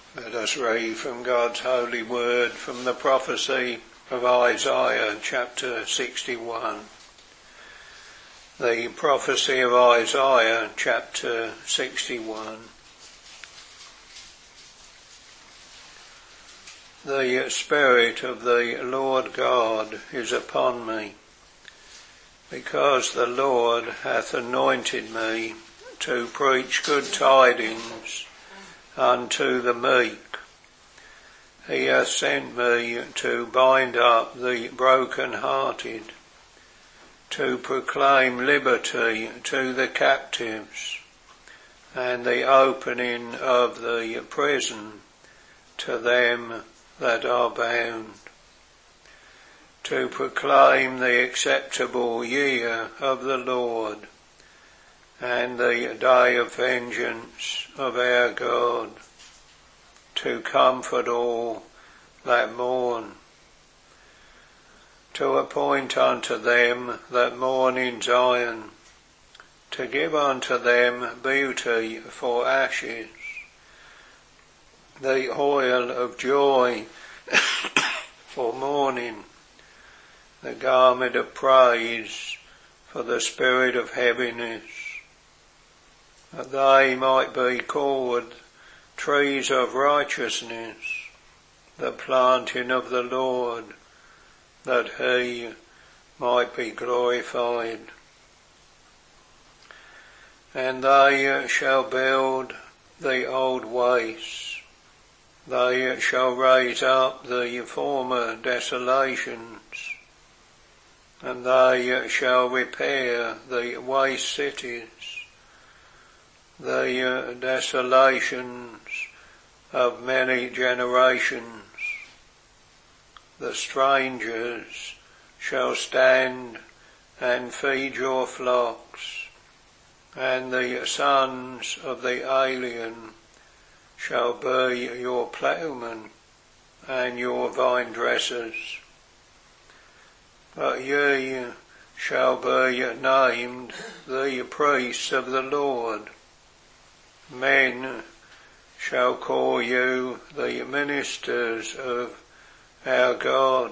Let us read from God's holy word from the prophecy of Isaiah chapter 61. The prophecy of Isaiah chapter 61. The Spirit of the Lord God is upon me, because the Lord hath anointed me to preach good tidings unto the meek. He hath sent me to bind up the broken-hearted, to proclaim liberty to the captives, and the opening of the prison to them that are bound, to proclaim the acceptable year of the Lord, and the day of vengeance of our God, to comfort all that mourn, to appoint unto them that mourn in Zion, to give unto them beauty for ashes, the oil of joy for mourning, the garment of praise for the spirit of heaviness, that they might be called trees of righteousness, the planting of the Lord, that he might be glorified. And they shall build the old wastes, they shall raise up the former desolations, and they shall repair the waste cities, the desolations of many generations. The strangers shall stand and feed your flocks, and the sons of the alien shall be your ploughmen and your vine dressers. But ye shall be named the priests of the Lord. Men shall call you the ministers of our God.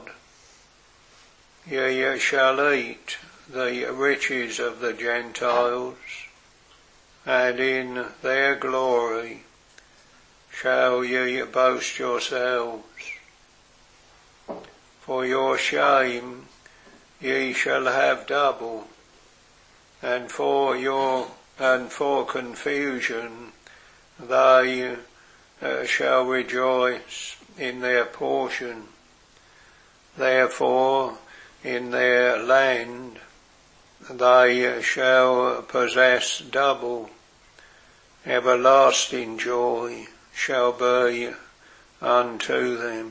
Ye shall eat the riches of the Gentiles, and in their glory shall ye boast yourselves. For your shame ye shall have double, and for confusion they shall rejoice in their portion. Therefore in their land they shall possess double. Everlasting joy shall be unto them.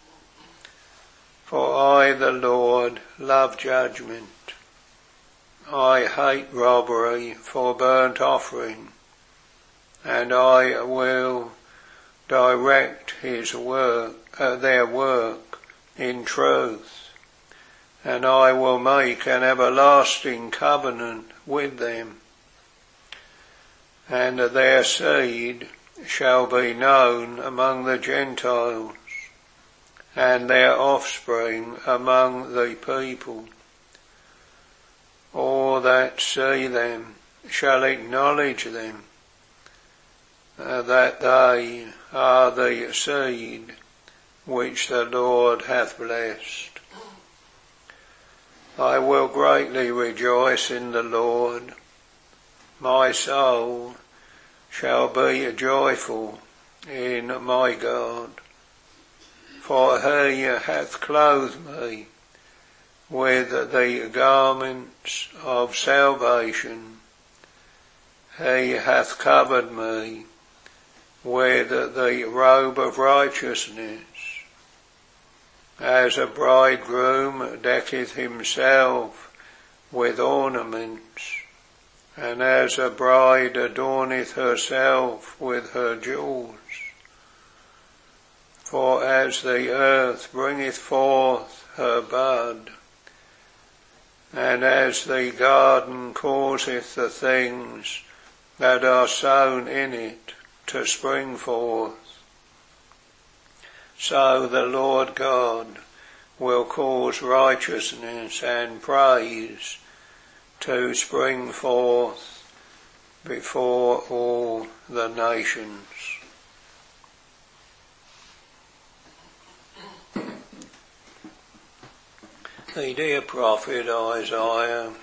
For I, the Lord, love judgment. I hate robbery for burnt offering, and I will direct their work in truth, and I will make an everlasting covenant with them, and their seed shall be known among the Gentiles, and their offspring among the people. All that see them shall acknowledge them, that they are the seed which the Lord hath blessed. I will greatly rejoice in the Lord. My soul shall be joyful in my God. For he hath clothed me with the garments of salvation. He hath covered me with the robe of righteousness, as a bridegroom decketh himself with ornaments, and as a bride adorneth herself with her jewels. For as the earth bringeth forth her bud, and as the garden causeth the things that are sown in it to spring forth, so the Lord God will cause righteousness and praise to spring forth before all the nations. The dear prophet Isaiah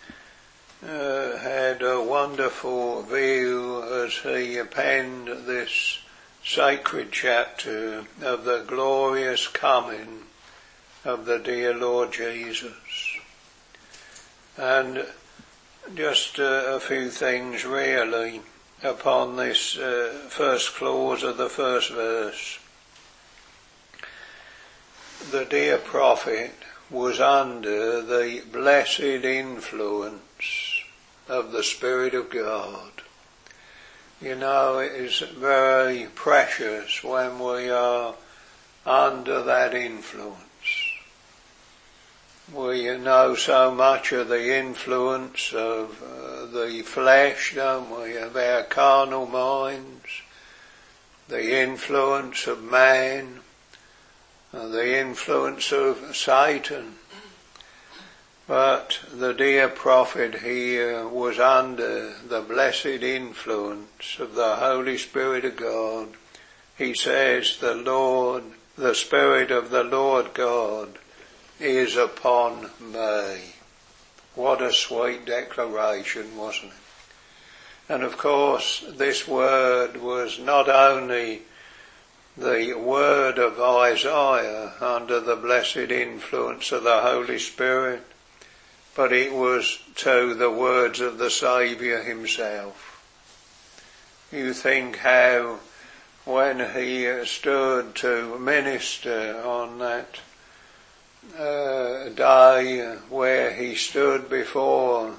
had a wonderful view as he penned this sacred chapter of the glorious coming of the dear Lord Jesus. And just a few things really upon this first clause of the first verse. The dear prophet was under the blessed influence of the Spirit of God. You know, it is very precious when we are under that influence. We know so much of the influence of the flesh, don't we, of our carnal minds, the influence of man, the influence of Satan. But the dear prophet here was under the blessed influence of the Holy Spirit of God. He says, the Spirit of the Lord God is upon me. What a sweet declaration, wasn't it? And of course, this word was not only the word of Isaiah under the blessed influence of the Holy Spirit, but it was too the words of the Saviour himself. You think how when he stood to minister on that day where he stood before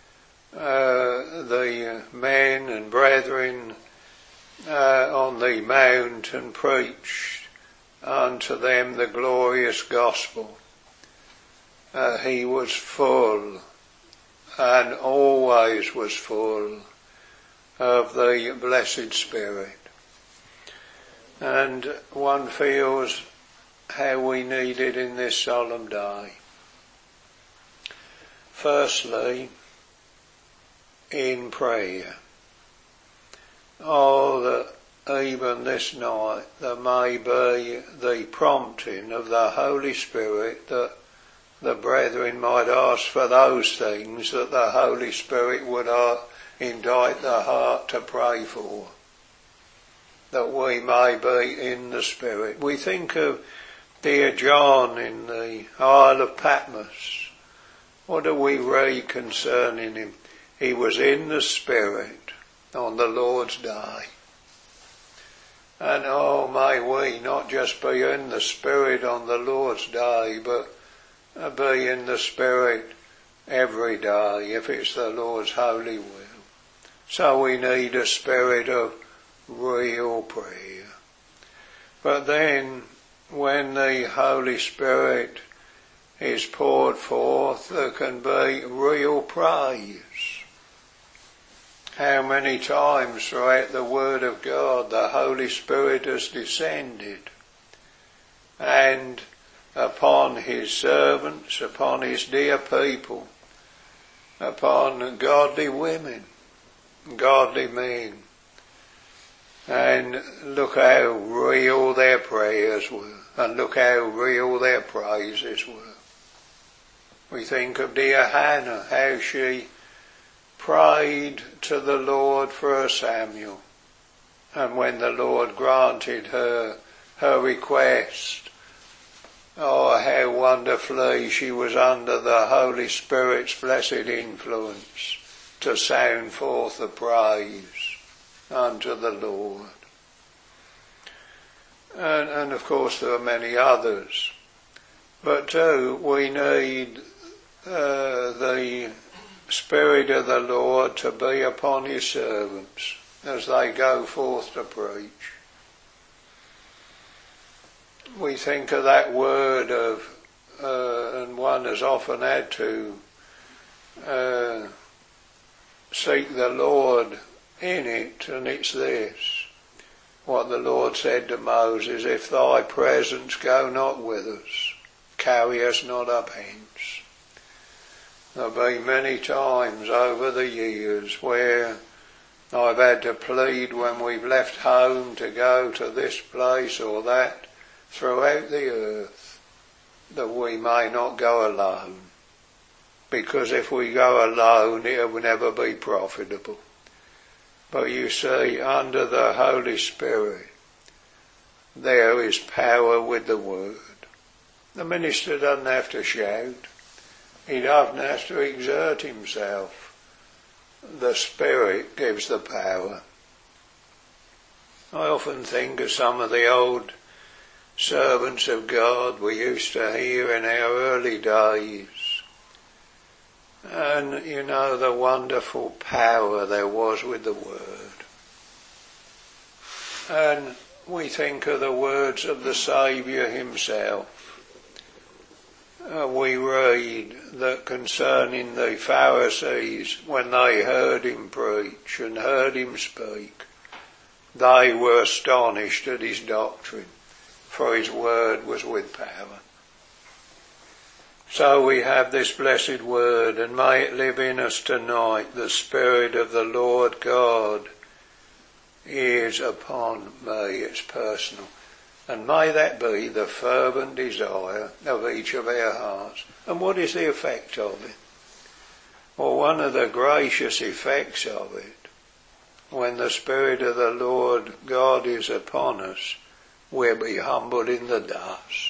the men and brethren on the mount and preached unto them the glorious gospel. He was full, and always was full, of the blessed Spirit. And one feels how we need it in this solemn day. Firstly, in prayer. Oh, that even this night there may be the prompting of the Holy Spirit that the brethren might ask for those things that the Holy Spirit would indite the heart to pray for, that we may be in the Spirit. We think of dear John in the Isle of Patmos. What do we read concerning him? He was in the Spirit on the Lord's day. And oh, may we not just be in the Spirit on the Lord's day, but be in the Spirit every day if it's the Lord's holy will. So we need a spirit of real prayer. But then when the Holy Spirit is poured forth, there can be real praise. How many times throughout the Word of God the Holy Spirit has descended and upon his servants, upon his dear people, upon godly women, godly men. And look how real their prayers were, and look how real their praises were. We think of dear Hannah, how she prayed to the Lord for Samuel. And when the Lord granted her request, oh, how wonderfully she was under the Holy Spirit's blessed influence to sound forth the praise unto the Lord. And of course there are many others. But too, we need the Spirit of the Lord to be upon his servants as they go forth to preach. We think of that word of, and one has often had to seek the Lord in it, and it's this: what the Lord said to Moses, if thy presence go not with us, carry us not up hence. There have been many times over the years where I've had to plead when we've left home to go to this place or that throughout the earth, that we may not go alone. Because if we go alone, it will never be profitable. But you see, under the Holy Spirit, there is power with the word. The minister doesn't have to shout. He doesn't have to exert himself. The Spirit gives the power. I often think of some of the old servants of God we used to hear in our early days. And you know the wonderful power there was with the word. And we think of the words of the Saviour himself. We read that concerning the Pharisees, when they heard him preach and heard him speak, they were astonished at his doctrine, for his word was with power. So we have this blessed word, and may it live in us tonight. The Spirit of the Lord God is upon me. It's personal. And may that be the fervent desire of each of our hearts. And what is the effect of it? Well, one of the gracious effects of it, when the Spirit of the Lord God is upon us, we'll be humbled in the dust.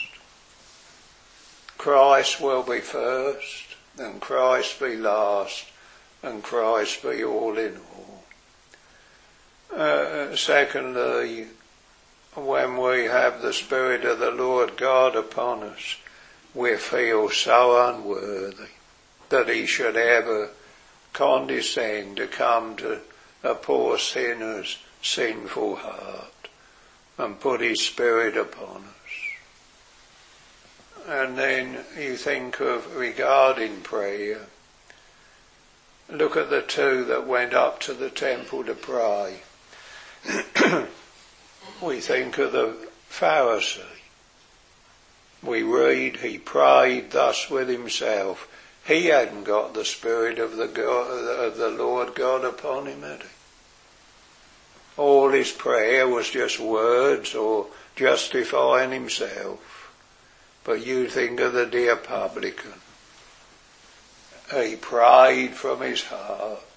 Christ will be first, and Christ be last, and Christ be all in all. Secondly, when we have the Spirit of the Lord God upon us, we feel so unworthy that he should ever condescend to come to a poor sinner's sinful heart and put his Spirit upon us. And then you think of regarding prayer. Look at the two that went up to the temple to pray. We think of the Pharisee. We read he prayed thus with himself. He hadn't got the Spirit of the Lord God upon him, had he? All his prayer was just words or justifying himself. But you think of the dear publican. He prayed from his heart.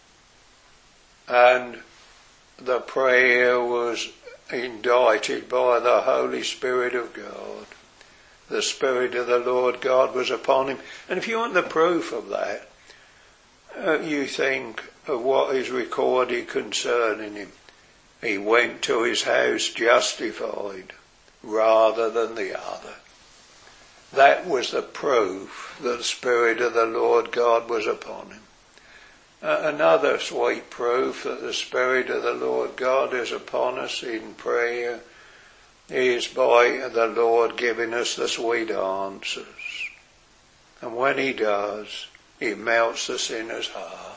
And the prayer was indited by the Holy Spirit of God. The Spirit of the Lord God was upon him. And if you want the proof of that, you think of what is recorded concerning him. He went to his house justified rather than the other. That was the proof that the Spirit of the Lord God was upon him. Another sweet proof that the Spirit of the Lord God is upon us in prayer is by the Lord giving us the sweet answers. And when he does, it melts the sinner's heart.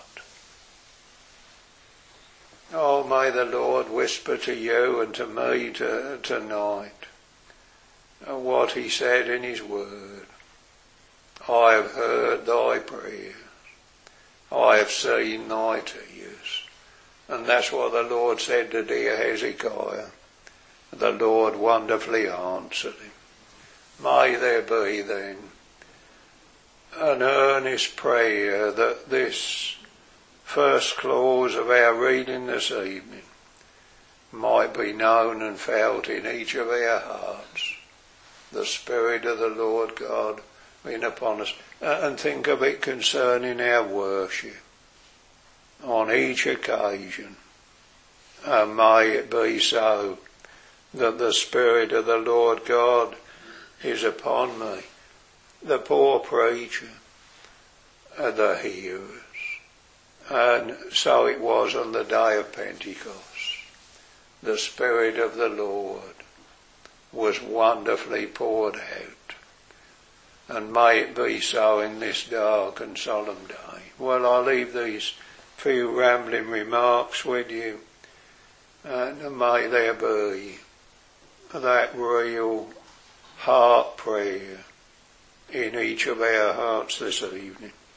Oh, may the Lord whisper to you and to me tonight what he said in his word. I have heard thy prayers. I have seen thy tears. And that's what the Lord said to dear Hezekiah. The Lord wonderfully answered him. May there be then an earnest prayer that this first clause of our reading this evening might be known and felt in each of our hearts. The Spirit of the Lord God being upon us. And think of it concerning our worship on each occasion. And may it be so that the Spirit of the Lord God is upon me, the poor preacher, the hearers. And so it was on the day of Pentecost. The Spirit of the Lord was wonderfully poured out. And may it be so in this dark and solemn day. Well, I'll leave these few rambling remarks with you. And may there be that real heart prayer in each of our hearts this evening.